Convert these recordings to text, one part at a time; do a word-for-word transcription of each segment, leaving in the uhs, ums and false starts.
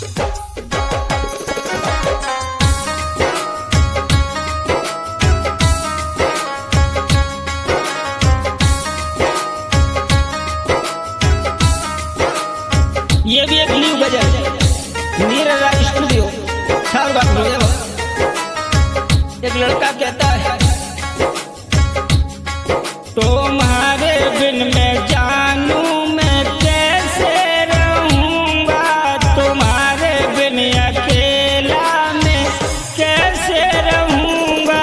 ये भी एक न्यू गजल नीरा स्टूडियो शाहबाग में। एक लड़का कहता है तुम्हारे बिन मैं जानू मैं कैसे रहूंगा, तुम्हारे बिन अकेला मैं कैसे रहूंगा।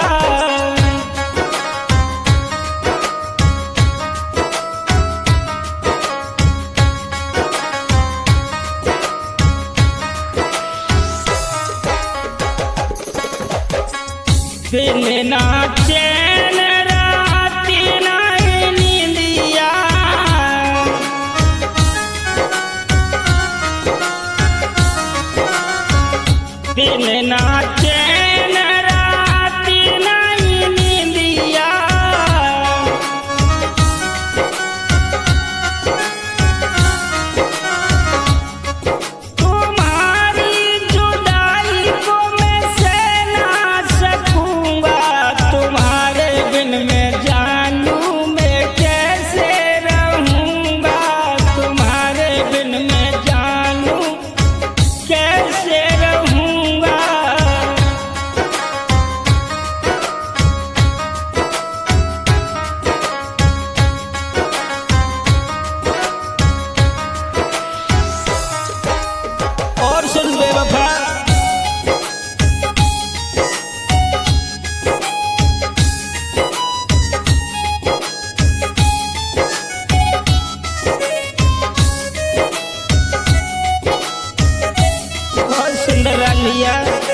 दिन ना चैन रात ना नींदिया, दिन ना चैन रात ना नींदिया। तुम्हारी जुदाई को मैं सह ना सकूंगा, तुम्हारे बिन मैं जानू मैं कैसे रहूंगा, तुम्हारे बिन मैं जानू कैसे रहूंगा। और सुन बेवफा बहुत सुंदर राग लिया।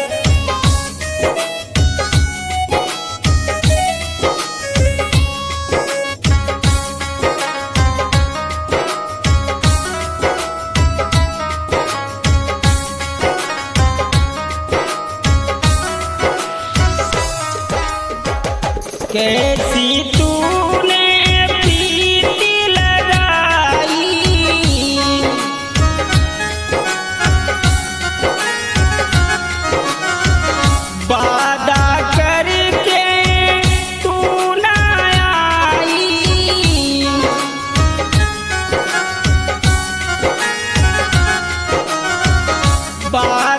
कैसी तूने प्रीति लगाई, वादा करके तू न आई, वादा